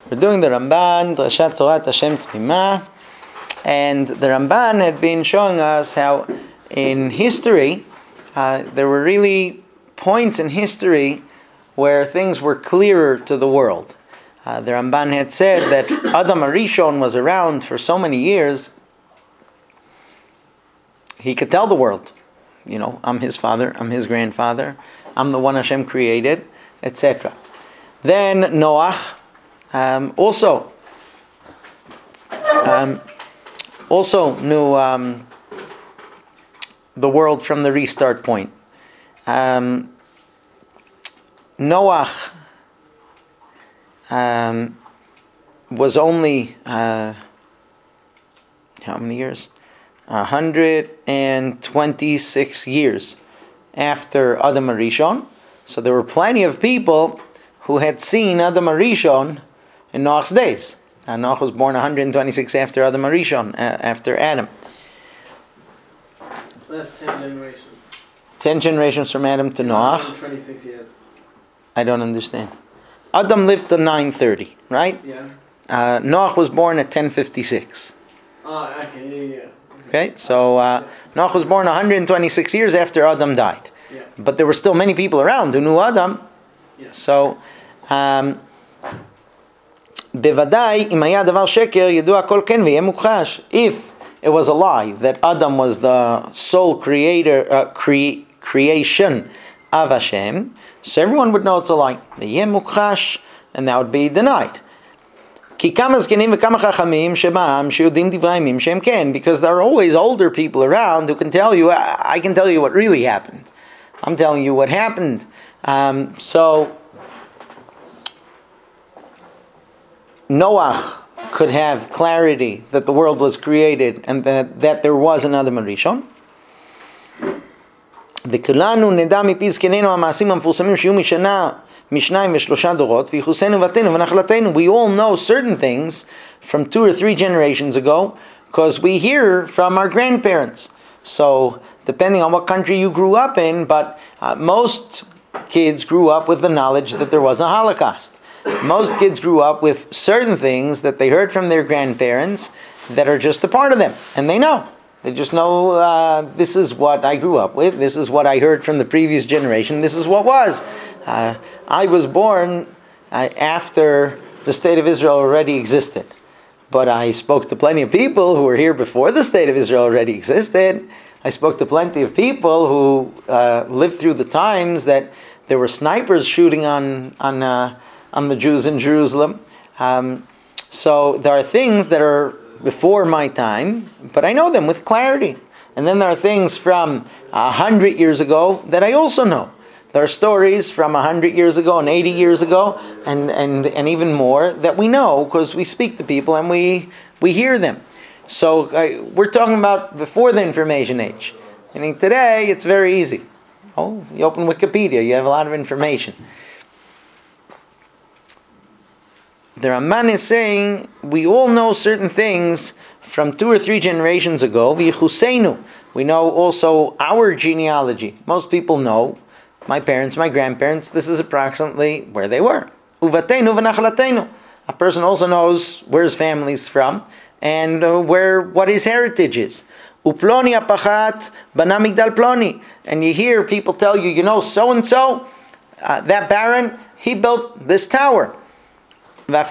We're doing the Ramban, Drashat Torat Hashem Tmima, and the Ramban had been showing us how in history, there were really points in history where things were clearer to the world. The Ramban had said that Adam HaRishon was around for so many years, he could tell the world, I'm his father, I'm his grandfather, I'm the one Hashem created, etc. Then Noach also knew the world from the restart point. Noach was only how many years? 126 years after Adam HaRishon. So there were plenty of people who had seen Adam HaRishon in Noach's days. Noach was born 126 after Adam HaRishon, after Adam. That's 10 generations. 10 generations from Adam to Noach. 126 years. I don't understand. Adam lived to 930, right? Yeah. Noach was born at 1056. Oh, okay, yeah. Okay, so Noach was born 126 years after Adam died. Yeah. But there were still many people around who knew Adam. Yeah. So, בוודאי, אם היה דבר שקר, ידוע הכל כן ויהיה מוכחש. If it was a lie that Adam was the sole creation of Hashem, so everyone would know it's a lie. ויהיה מוכחש, and that would be denied. כי כמה זקנים וכמה חכמים שבעם שיודעים דברי הימים שהם כן, because there are always older people around who can tell you, I can tell you what really happened. I'm telling you what happened. So Noach could have clarity that the world was created and that there was an Adam HaRishon. וכולנו נדע מפי זקנינו המעשים המפורסמים שיהיו משניים ושלושה דורות ויחוסנו ובתינו ונחלתנו. We all know certain things from 2 or 3 generations ago because we hear from our grandparents. So depending on what country you grew up in, but most kids grew up with the knowledge that there was a Holocaust. Most kids grew up with certain things that they heard from their grandparents that are just a part of them, and they know. They just know, this is what I grew up with, this is what I heard from the previous generation, this is what was. I was born after the state of Israel already existed. But I spoke to plenty of people who were here before the state of Israel already existed. I spoke to plenty of people who lived through the times that there were snipers shooting on the Jews in Jerusalem. So there are things that are before my time, but I know them with clarity. And then there are things from 100 years ago that I also know. There are stories from 100 years ago and 80 years ago and even more that we know because we speak to people and we hear them. So we're talking about before the information age. I mean, today it's very easy. Oh, you open Wikipedia, you have a lot of information. The Ramban is saying we all know certain things from 2 or 3 generations ago. V'yichusenu. We know also our genealogy. Most people know my parents, my grandparents. This is approximately where they were. Uvatenu v'nachlatenu. A person also knows where his family is from and what his heritage is. Uploni apachat bana migdal ploni. And you hear people tell you, so and so, that baron, he built this tower. And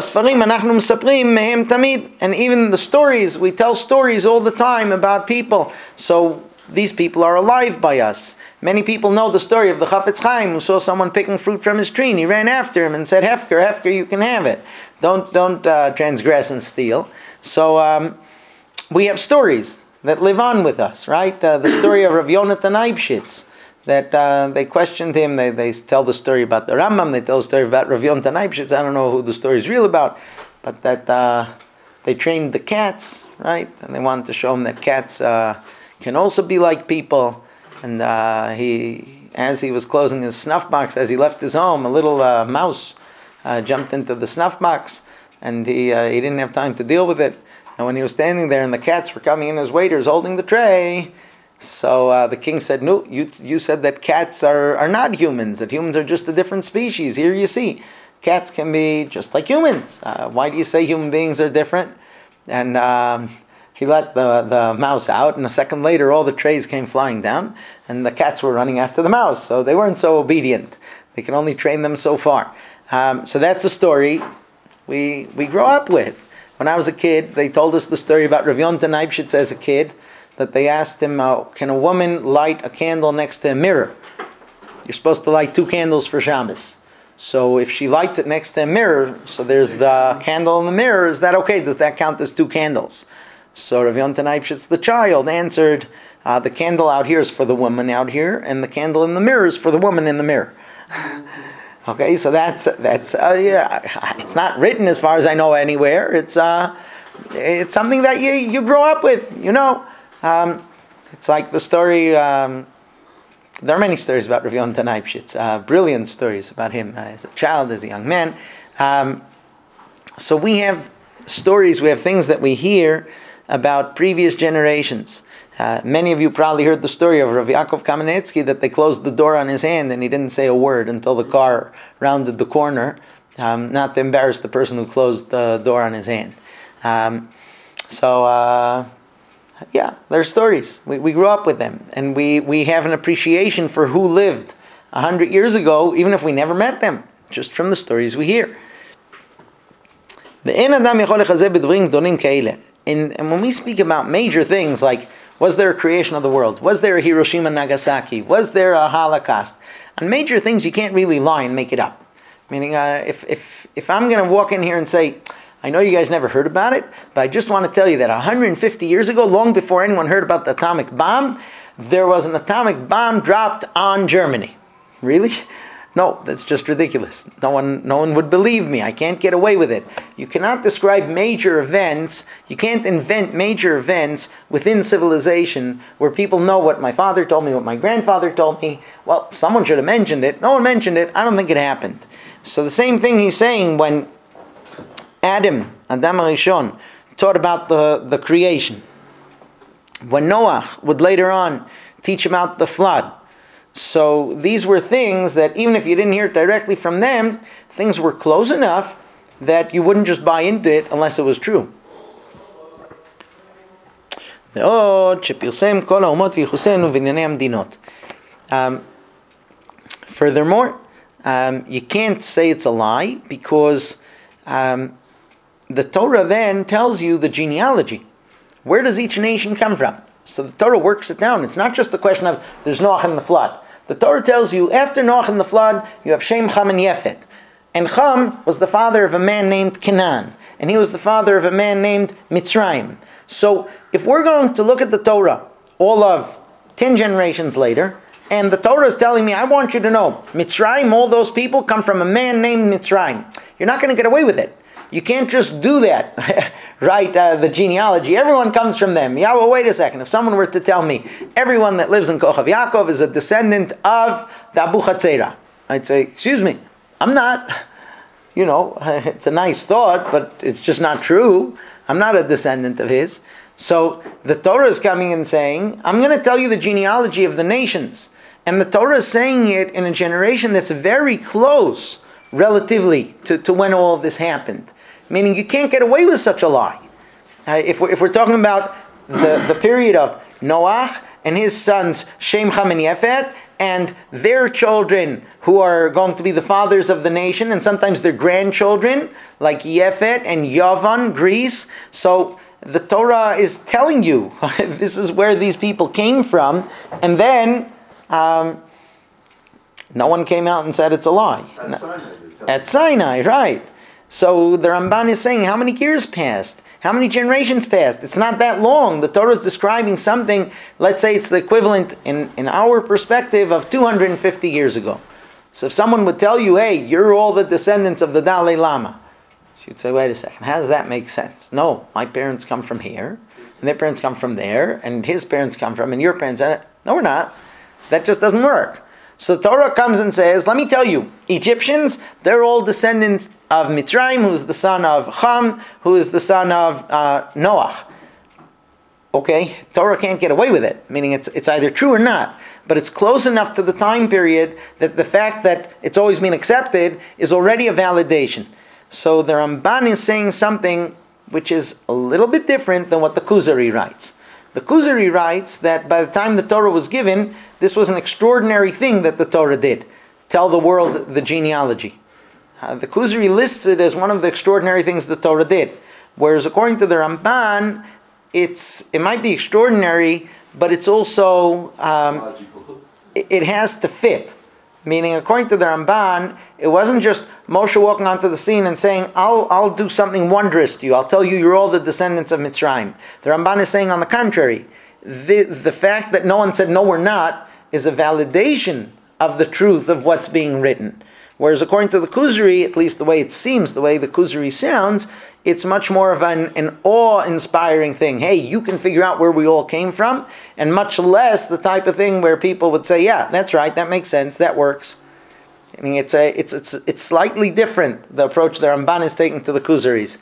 even the stories, we tell stories all the time about people. So these people are alive by us. Many people know the story of the Chafetz Chaim who saw someone picking fruit from his tree and he ran after him and said, Hefker, you can have it. Don't transgress and steal. So we have stories that live on with us, right? The story of Rav Yonatan Eibshitz, that they questioned him. They tell the story about the Rambam. They tell the story about Rav Yonatan Eibshitz. I don't know who the story is real about, but that they trained the cats, right? And they wanted to show him that cats can also be like people. And as he was closing his snuff box, as he left his home, a little mouse jumped into the snuff box, and he didn't have time to deal with it. And when he was standing there and the cats were coming in as waiters holding the tray, so the king said, no, you said that cats are not humans, that humans are just a different species. Here you see, cats can be just like humans. Why do you say human beings are different? And he let the mouse out, and a second later all the trays came flying down, and the cats were running after the mouse, so they weren't so obedient. They can only train them so far. So that's a story we grow up with. When I was a kid, they told us the story about Rav Yonatan Eibshitz as a kid, that they asked him, can a woman light a candle next to a mirror? You're supposed to light 2 candles for Shabbos. So if she lights it next to a mirror, so there's the candle in the mirror, is that okay? Does that count as 2 candles? So Rav Yonatan Eibshitz, the child, answered, the candle out here is for the woman out here, and the candle in the mirror is for the woman in the mirror. Okay, so that's yeah. It's not written as far as I know anywhere. It's something that you grow up with. It's like the story. There are many stories about Rav Yonatan Eibshitz. Brilliant stories about him as a child, as a young man. So we have stories. We have things that we hear about previous generations. Many of you probably heard the story of Rav Yaakov Kamenetsky, that they closed the door on his hand and he didn't say a word until the car rounded the corner, not to embarrass the person who closed the door on his hand. They're stories. We grew up with them, and we have an appreciation for who lived 100 years ago, even if we never met them, just from the stories we hear. And when we speak about major things like, was there a creation of the world? Was there a Hiroshima and Nagasaki? Was there a Holocaust? On major things, you can't really lie and make it up. Meaning, if I'm going to walk in here and say, I know you guys never heard about it, but I just want to tell you that 150 years ago, long before anyone heard about the atomic bomb, there was an atomic bomb dropped on Germany. Really? No, that's just ridiculous. No one would believe me. I can't get away with it. You cannot describe major events. You can't invent major events within civilization where people know what my father told me, what my grandfather told me. Well, someone should have mentioned it. No one mentioned it. I don't think it happened. So the same thing he's saying when Adam HaRishon, taught about the creation. When Noah would later on teach about the flood. So these were things that even if you didn't hear it directly from them, things were close enough that you wouldn't just buy into it unless it was true. Furthermore, you can't say it's a lie because the Torah then tells you the genealogy. Where does each nation come from? So the Torah works it down. It's not just a question of there's Noach and the flood. The Torah tells you after Noach and the flood, you have Shem, Cham, and Yefet. And Cham was the father of a man named Canaan. And he was the father of a man named Mitzrayim. So if we're going to look at the Torah, all of 10 generations later, and the Torah is telling me, I want you to know, Mitzrayim, all those people come from a man named Mitzrayim. You're not going to get away with it. You can't just do that, right? The genealogy. Everyone comes from them. Yeah, well, wait a second. If someone were to tell me everyone that lives in Kochav Yaakov is a descendant of the Abu Chatzera, I'd say, excuse me, I'm not. It's a nice thought, but it's just not true. I'm not a descendant of his. So the Torah is coming and saying, I'm going to tell you the genealogy of the nations. And the Torah is saying it in a generation that's very close, relatively, to when all of this happened. Meaning you can't get away with such a lie. If we're talking about the period of Noach and his sons Shem, Cham, and Yefet, and their children who are going to be the fathers of the nation, and sometimes their grandchildren, like Yefet and Yavan, Greece. So the Torah is telling you this is where these people came from, and then no one came out and said it's a lie. At Sinai, right. So the Ramban is saying, how many years passed? How many generations passed? It's not that long. The Torah is describing something, let's say it's the equivalent in our perspective of 250 years ago. So if someone would tell you, hey, you're all the descendants of the Dalai Lama, so you'd say, wait a second, how does that make sense? No, my parents come from here, and their parents come from there, and his parents come from, and your parents, no, we're not. That just doesn't work. So the Torah comes and says, let me tell you, Egyptians, they're all descendants of Mitzrayim, who is the son of Cham, who is the son of Noach. okay, Torah can't get away with it, meaning it's either true or not, but it's close enough to the time period that the fact that it's always been accepted is already a validation. So the Ramban is saying something which is a little bit different than what the Kuzari writes. The Kuzari writes that by the time the Torah was given, this was an extraordinary thing that the Torah did, tell the world the genealogy. The Kuzari lists it as one of the extraordinary things the Torah did, whereas according to the Ramban, it might be extraordinary, but it's also it has to fit. Meaning, according to the Ramban, it wasn't just Moshe walking onto the scene and saying, I'll do something wondrous to you. I'll tell you you're all the descendants of Mitzrayim. The Ramban is saying, on the contrary, the fact that no one said, no, we're not, is a validation of the truth of what's being written. Whereas according to the Kuzari, at least the way it seems, the way the Kuzari sounds, it's much more of an awe-inspiring thing. Hey, you can figure out where we all came from, and much less the type of thing where people would say, yeah, that's right, that makes sense, that works. I mean, it's slightly different, the approach the Ramban is taking to the Kuzaris.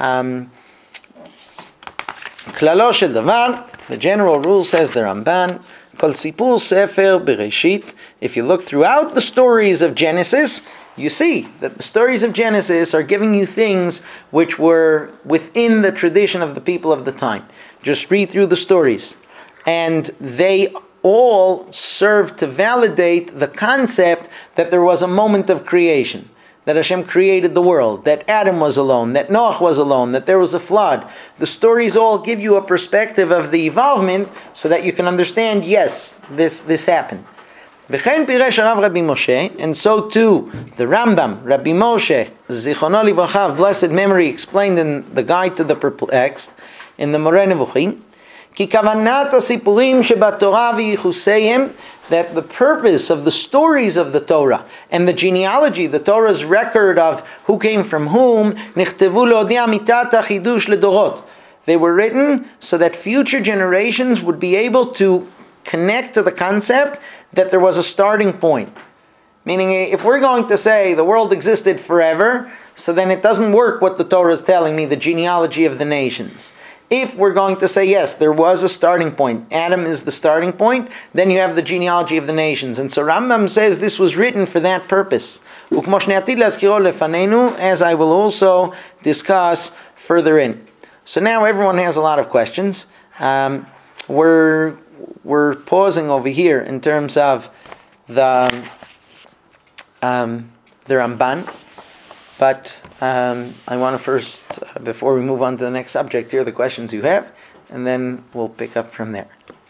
Klalo shel davar, the general rule, says the Ramban, Kol sipur sefer bereshit. If you look throughout the stories of Genesis, you see that the stories of Genesis are giving you things which were within the tradition of the people of the time. Just read through the stories. And they all serve to validate the concept that there was a moment of creation, that Hashem created the world, that Adam was alone, that Noach was alone, that there was a flood. The stories all give you a perspective of the evolvement so that you can understand, yes, this happened. And so too, the Rambam, Rabbi Moshe, Zichrono Livracha, blessed memory, explained in the Guide to the Perplexed, in the Moreh Nevuchim, Ki kavanat hasipurim shebatorah v'yichuseim, that the purpose of the stories of the Torah and the genealogy, the Torah's record of who came from whom, nichtavu leodia mitata chidush ledorot. They were written so that future generations would be able to connect to the concept that there was a starting point. Meaning, if we're going to say the world existed forever, so then it doesn't work what the Torah is telling me, the genealogy of the nations. If we're going to say, yes, there was a starting point, Adam is the starting point, then you have the genealogy of the nations. And so Rambam says this was written for that purpose. As I will also discuss further in. So now everyone has a lot of questions. We're pausing over here in terms of the Ramban. But I want to first, before we move on to the next subject, hear the questions you have, and then we'll pick up from there.